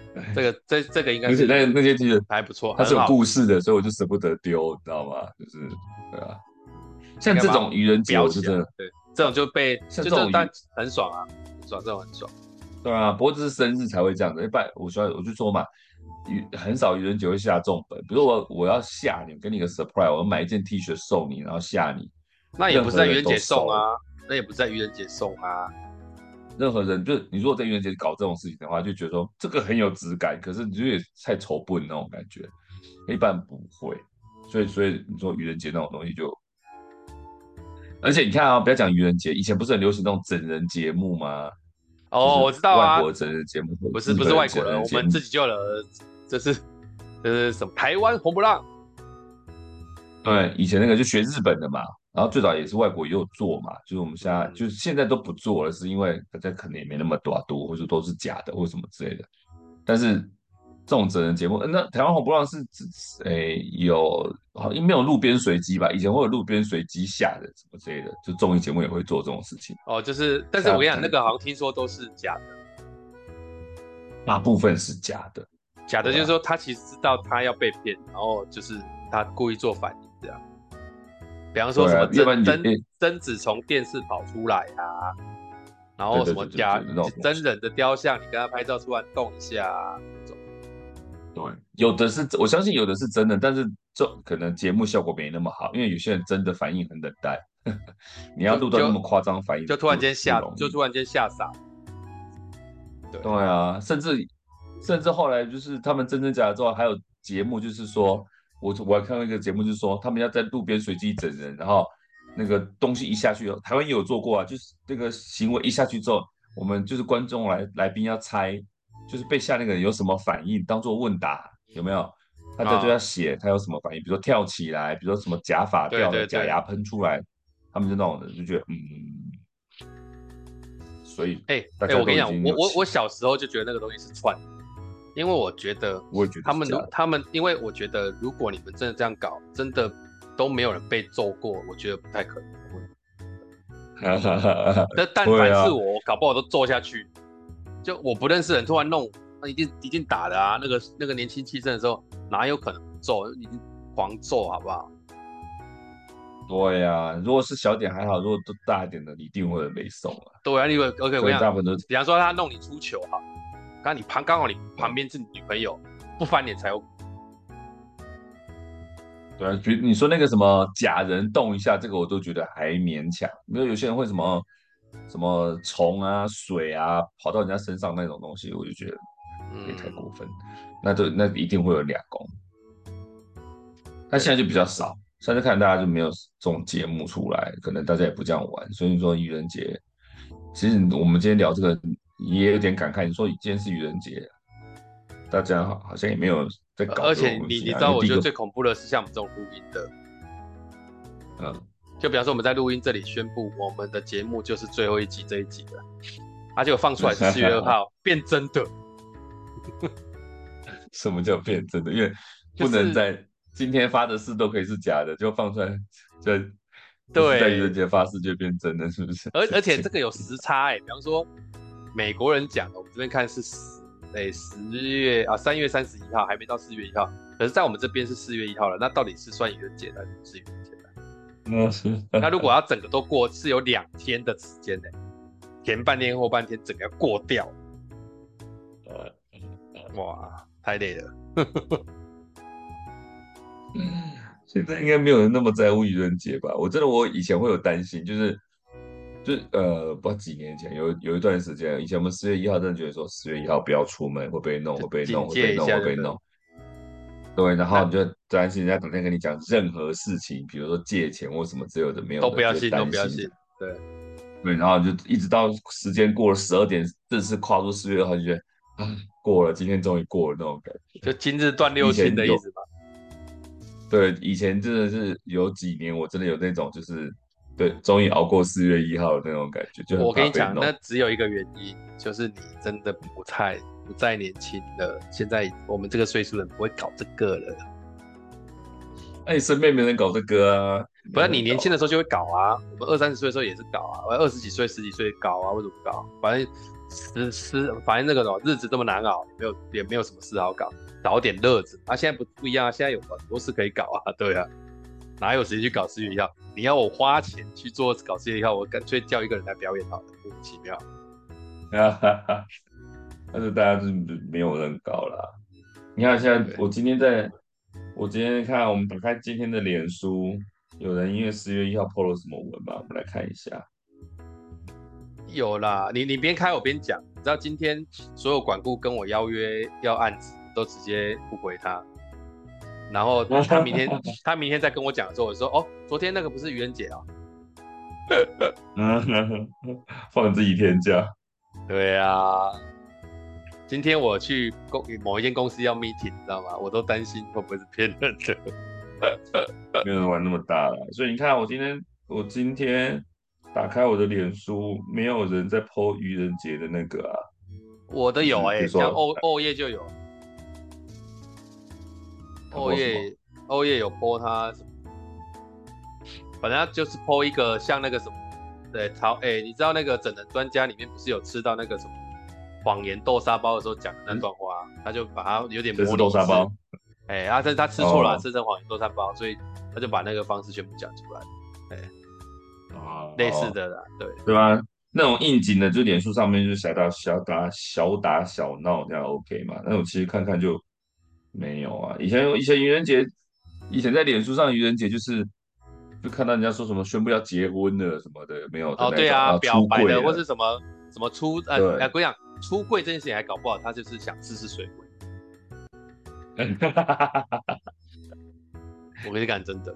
这个这这个应该而且是那那些其实还不错， 它是有很好， 故事的，所以我就舍不得丢，你知道吗？就是对啊，像这应该把它种愚人节， 裱起来。 我就真的对，这种就被就就但像这种愚很爽啊，很爽，这种很爽。 对啊，不过这是生日才会这样的，一般我说我就说嘛，愚很少愚人节会下重本，比如我我要吓你，给你个 surprise，我买一件 T 恤送你，然后吓你， 那也不任何人是在愚人节都熟， 送啊，那也不是在愚人节送啊。 任何人就是你如果在愚人节搞这种事情的话，就觉得说这个很有质感，可是你就也太丑笨那种感觉，一般不会，所以所以你说愚人节那种东西就，而且你看啊，不要讲愚人节，以前不是很流行那种整人节目吗？就哦， 是我知道啊， 外国的整人节目或不是不日本的整是外国人， 人节目， 我们自己就有了，这是这是什么？台湾红不让。 对，以前那个就学日本的嘛，然后最早也是外国也有做嘛，就是我们现在嗯， 就是现在都不做了，是因为大家可能也没那么多多，或者都是假的或什么之类的。但是这种整人节目，呃那台湾红不让是指诶有好像没有路边随机吧？以前会有路边随机下的什么之类的，就综艺节目也会做这种事情。 哦，就是，但是我跟你讲， 现在不太那个好像听说都是假的， 大部分是假的， 假的对啊， 就是说他其实知道他要被骗，然后就是他故意做反应这样。比方说什么对啊，要不贞贞然你诶， 贞子从电视跑出来啊，然后什对对对对么假对，那种东西。 真人的雕像，你跟他拍照突然动一下啊，这种对，有的是，我相信有的是真的，但是这可能节目效果没那么好，因为有些人真的反应很冷淡，你要就就录到那么夸张反应就突然不间吓， 不容易。 就突然间吓傻。对， 对啊，甚至甚至后来就是他们真真假假之后，还有节目就是说，我我还看到一个节目，就是说他们要在路边随机整人，然后那个东西一下去，台湾也有做过啊，就是那个行为一下去之后，我们就是观众来来宾要猜，就是被吓那个人有什么反应，当做问答，有没有？大家就要啊， 写他有什么反应，比如说跳起来，比如说什么假发对掉了， 对对， 假牙喷出来，他们就那种人就觉得嗯，所以哎哎， 大家都已我跟你讲，我我我经有情， 小时候就觉得那个东西是串的，因为我觉得我也觉得他们是假的。 如他们，因为我觉得如果你们真的这样搞，真的都没有人被揍过，我觉得不太可能。但但对啊， 凡是我，我搞不好都揍下去。就我不认识人突然弄，那一定一定打的啊。那个那个年轻气盛的时候，哪有可能不揍？一定狂揍，好不好？ 对呀、如果是小点还好，如果都大一点的，一定会有被送啊。 对啊，因为 OK，我跟你讲， 所以大部分都比方说他弄你出球哈，刚你旁刚好你旁嗯， 边是你女朋友，不翻脸才有。 对啊，比如你说那个什么假人动一下，这个我都觉得还勉强。没有有些人会什么什么虫啊、水啊跑到人家身上那种东西，我就觉得也太嗯， 过分。那就那一定会有俩公，但现在就比较少，现在就看大家就没有这种节目出来，可能大家也不这样玩。所以说愚人节，其实我们今天聊这个也有点感慨。你说今天是愚人节，大家好好像也没有在而搞这种而且你东西啊， 你知道，我因为第一个， 觉得最恐怖的是像我们这种录音的， 嗯， 就比方说我们在录音这里宣布我们的节目就是最后一集这一集了，而且我放出来是四月二号，变真的， 什么叫骗真的？因为就是不能在今天发的誓都可以是假的，就放出来，在不是在愚人对， 节发誓就变真的，是不是？ 而神经而且这个有时差哎、欸，比方说美国人讲的，我们这边看是十哎十月啊三月三十一号，还没到四月一号，可是在我们这边是四月一号了，那到底是算愚人节还是不是愚人节呢？ 那是， 那如果要整个都过，是有两天的时间呢、前半天后半天整个要过掉， 呃， 哇，太累了。 现在应该没有人那么在乎愚人节吧？我真的，我以前会有担心，就是就呃，不知道几年前有有一段时间，以前我们四月一号真的觉得说四月一号不要出门，会被弄， 就会被弄，会被警戒一弄， 下就对了。 会被弄。对，然后那你就担心人家整天跟你讲任何事情，比如说借钱或什么之类的没有的，就会都不要信，都担心着。 不要信。对， 对，然后就一直到时间过了十二点，正式跨入四月二号，就觉得啊，过了，今天终于过了那种感觉。 就今日断以六亲前有， 的意思嘛。 对，以前真的是有几年，我真的有那种就是对，终于熬过四月一号的那种感觉，就很我跟你讲， 怕被弄。 那只有一个原因，就是你真的不太不再年轻了。现在我们这个岁数人不会搞这个了。 哎，你身边没人搞这个啊，没不然你人搞啊。 年轻的时候就会搞啊，我们二三十岁的时候也是搞啊，我二十几岁、十几岁搞啊，为什么不搞？反正私私，反正那个什么日子这么难熬，也没有也没有什么事好搞，找点乐子。啊，现在不不一样啊，现在有很多事可以搞啊，对啊，哪有时间去搞四月一号？你要我花钱去做搞四月一号，我干脆叫一个人来表演好了，莫名其妙。 哈哈哈，但是大家是没有人搞啦。你看现在， 对， 我今天在，我今天看我们打开今天的脸书，有人因为四月一号 po 了什么文吗？我们来看一下。 有啦，你你边开我边讲。你知道今天所有管顾跟我邀约要案子，都直接不回他。然后他明天他明天再跟我讲的时候，我说哦，昨天那个不是愚人节啊？ 放自己天假。 对啊，今天我去公某一间公司要 meeting，你知道吗？我都担心会不会是骗人的。 没有人玩那么大了，所以你看，我今天我今天打开我的脸书，没有人在 po 愚人节的那个啊， 我的有哎、欸，像就是比如说欧欧叶就有， 他 po 什么， 欧叶欧叶有 po 他什么，反正他就是 po 一个像那个什么，对，曹哎、欸，你知道那个整人专家里面不是有吃到那个什么谎言豆沙包的时候讲的那段话，嗯、他就把它有点这是模拟豆沙包， 哎、欸，他他他吃错了， 哦吃成谎言豆沙包，所以他就把那个方式全部讲出来，哎、欸， 哦， 类似的啦，对。 对吧？那种应景的，就脸书上面就是小打小打小打小闹这样 OK 嘛？那种其实看看就没有啊。以前以前愚人节，以前在脸书上愚人节就是就看到人家说什么宣布要结婚了什么的，没有的哦， 那种，然对啊， 后表白的或出柜了， 是什么什么出呃呃， 对。 跟你讲，出柜这件事情还搞不好，他就是想试试水温。我跟你讲，真的，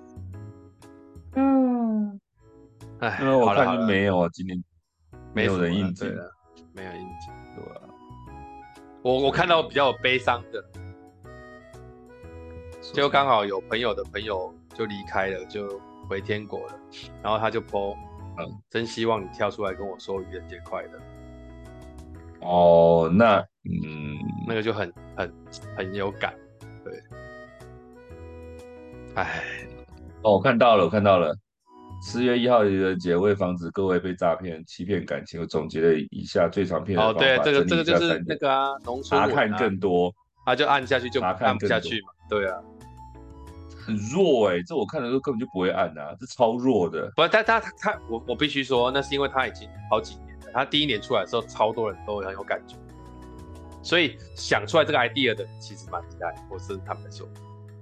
嗯， 哎， 那我看就好了好了， 没有啊，今年没有没什么了， 人应景， 对了，没有应景。 对吧？ 我我看到所以比较有悲伤的，就刚说什么？ 好有朋友的朋友就离开了，就回天国了，然后他就 po， 嗯， 真希望你跳出来跟我说愚人节快乐， 哦，那嗯， 那个就很很很有感，对，哎， 哦，我看到了，我看到了。四月一号愚人节，为防止各位被诈骗、欺骗感情，我总结了以下最常骗的哦，对， 方法， 这个整理以这个就是下三点， 那个啊，农村查看文啊， 更多， 他就按下去就查看按不更多， 下去嘛，对啊， 很弱哎、这我看的时候根本就不会按啊，这超弱的。 不，但他他他，我我必须说，那是因为他已经好几年了，他第一年出来的时候，超多人都很有感觉，所以想出来这个 idea 的人其实蛮厉害，我是他们说，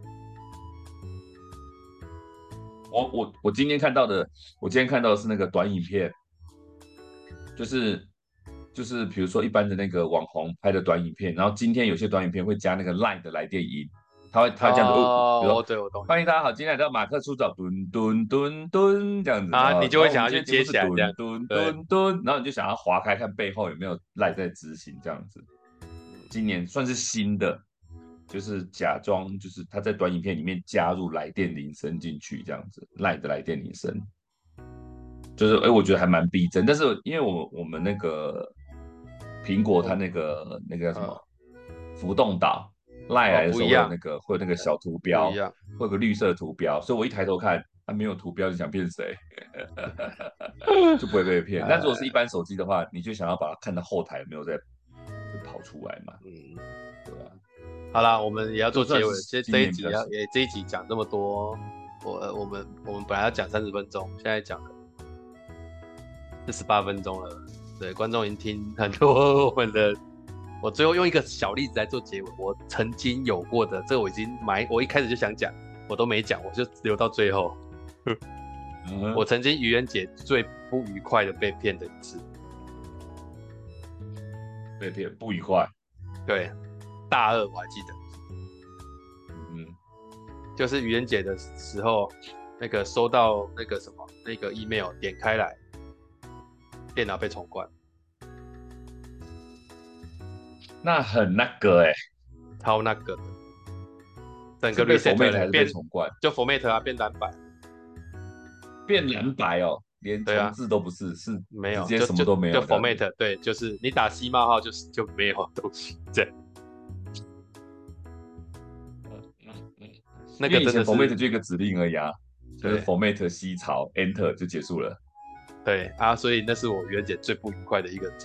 我我我今天看到的，我今天看到的是那个短影片，就是就是比如说一般的那个网红拍的短影片，然后今天有些短影片会加那个 Line 的来电音，他会他会这样子，哦，比如哦， 说哦对，我懂你欢迎大家好，今天来到马克出找蹲蹲蹲蹲这样子，然啊，你后就会想要去然后我们今天节目接起来这样， 是蹲蹲对， 蹲蹲，然后你就想要划开看背后有没有 Line 在执行这样子。今年算是新的，就是假装就是他在短影片里面加入来电铃声进去这样子，Line 的来电铃声。就是哎、欸我觉得还蛮逼真。但是因为我我们那个苹果它我那个那个叫什么呃浮动岛赖哦来的时候会有不一样， 那个会有那个小图标， 不一样， 会有个绿色图标，所以我一抬头看它没有图标，你想骗谁就不会被骗。但如果是一呃般手机的话，你就想要把它看到后台有没有在就跑出来嘛， 嗯， 对吧、 好啦，我们也要做结尾了， 就算是其实今这一集年比较少， 要也这一集讲这么多，我我们我们本来要讲三十分钟，现在讲了四十八分钟了，对，观众已经听很多我们的。我最后用一个小例子来做结尾，我曾经有过的，这个我已经埋，我一开始就想讲，我都没讲，我就留到最后。 嗯我曾经愚人节最不愉快的被骗的一次， 被骗不愉快， 对，大二我还记得， 嗯， 就是愚人节的时候，那个收到那个什么那个 email 点开来，电脑被重灌， 那很那个哎、欸超那个的，整个是被 reset format 还是被了变重灌？ 就 format 啊变蓝白， 变蓝白哦，连对啊， 重置都不是，是没有直接什么就就就都没有这样子。 format 对，就是你打 C 冒号就是就没有东西这样，那因为以前个真的 format 是就一个指令而已啊，就是对 format 西槽 enter 就结束了。 对啊，所以那是我愚人节最不愉快的一个经历。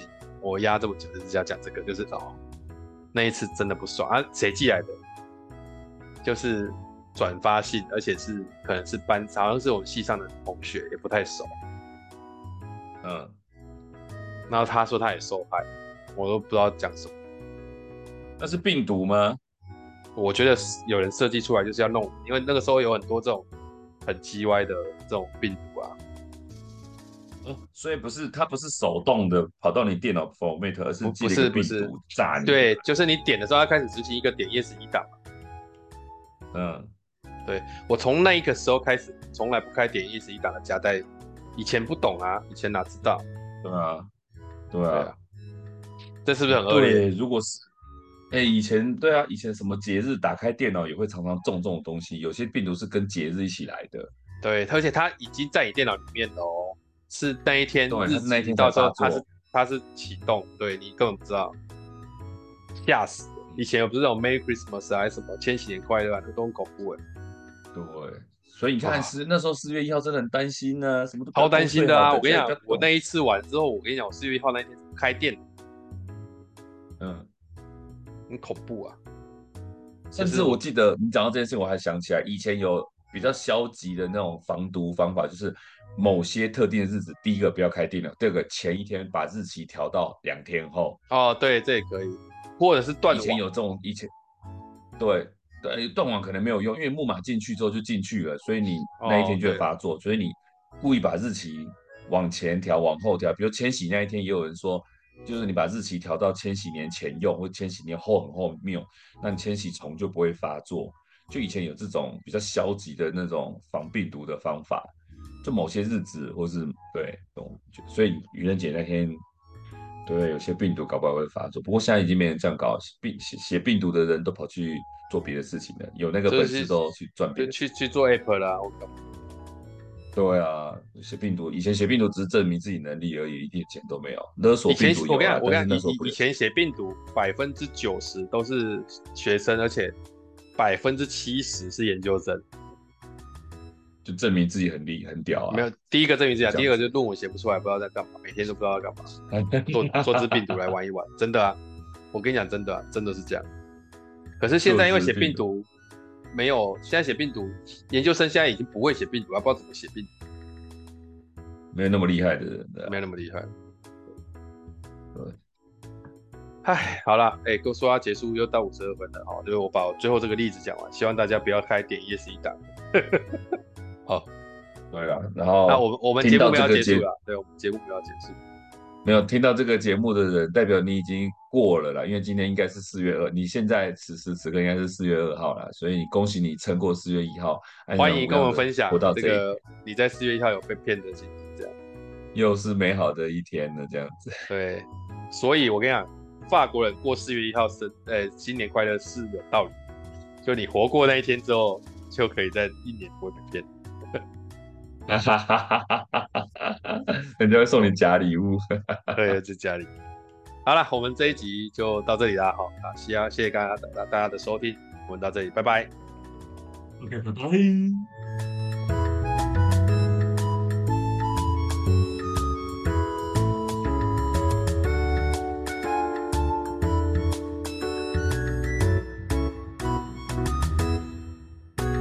我压这么久就是要讲这个，就是哦，那一次真的不爽啊！谁寄来的？就是转发信，而且是可能是班，好像是我们系上的同学，也不太熟。 嗯， 然后他说他也受害，我都不知道讲什么。 那是病毒吗？ 我觉得有人设计出来就是要弄，因为那个时候有很多这种很叽歪的这种病毒啊。 哦，所以不是它不是手动的跑到你电脑 format，而是不不寄了一个病是不是， 毒炸你。 对，就是你点的时候，它开始执行一个点 E S 一档。 嗯， 对，我从那一个时候开始，从来不开点 E S 一档的夹带，以前不懂啊，以前哪知道？ 对啊，对对啊， 啊，这是不是很恶劣？ 对，如果是，哎，以前对啊，以前什么节日打开电脑也会常常中这种东西，有些病毒是跟节日一起来的。 对，而且它已经在你电脑里面了哦，是那一天对， 日它是那一天才期到之后， 发它是作。 它是启动，对你根本不知道，吓死了！以前有不是那种 Merry Christmas 啊，还是什么千禧年快乐啊，那都很恐怖哎。 对，所以你看哇， 是那时候四月一号真的很担心呢、什么都不要超担动最好， 心的啊！ 在家里不我跟你讲， 要动。 我那一次完之后，我跟你讲，我四月一号那一天开店， 嗯， 很恐怖啊。就甚是我至我记得你讲到这件事，我还想起来，以前有比较消极的那种防毒方法，就是某些特定的日子，第一个不要开电脑，第二个前一天把日期调到两天后。 哦，对，这也可以，或者是断网。 以前有这种，以前对对，断网可能没有用，因为木马进去之后就进去了，所以你那一哦， 天就会对了， 发作，所以你故意把日期往前调、往后调，比如千禧那一天，也有人说，就是你把日期调到千禧年前用，或千禧年后很后面用，那你千禧虫就不会发作。就以前有这种比较消极的那种防病毒的方法，就某些日子或是对，懂，所以愚人节那天。对，有些病毒搞不好会发作，不过现在已经没人这样搞，病写写病毒的人都跑去做别的事情了，有那个就是本事都去赚别就的钱。 去去做 app 啦。我靠， 对啊，写病毒，以前写病毒只是证明自己能力而已，一点钱都没有。勒索以前病毒有啊， 我跟你讲，我但是跟你讲，以那时候不能， 以以前写病毒百分之九十都是学生，而且百分之七十是研究生。 就证明自己很厉很屌啊， 没有，第一个证明这样， 就这样子。 第二个就是论文写不出来，不知道在干嘛，每天都不知道在干嘛，做做支病毒来玩一玩，真的啊，我跟你讲，真的啊，真的是这样。可是现在因为写病毒没有，现在写病毒，研究生现在已经不会写病毒，他不知道怎么写病毒， 没有那么厉害的人的、 没有那么厉害。 对， 唉，好啦，哎、欸，说要结束又到五十二分了，好，就是我把我最后这个例子讲完，希望大家不要开点 E S 一档。好， 对啊，然那后我们我们节听目没有到这个节结束了，对，我们节目没有结束。 没有听到这个节目的人，代表你已经过了啦，因为今天应该是四月二，你现在此时此刻应该是四月二号啦，所以你恭喜你撑过四月一号，安欢迎跟我们然无恙的分享活到这一天， 这个你在四月一号有被骗的经历，这样。 又是美好的一天了，这样子。 对，所以我跟你讲，法国人过四月一号生，呃，新年快乐是有道理。就你活过那一天之后，就可以在一年不会被骗。 哈哈哈哈哈哈！人家会送你假礼物。 对，在家里。好了，我们这一集就到这里啦，好，啊，希望谢谢大家大家的收听，我们到这里，拜拜。 OK，拜拜。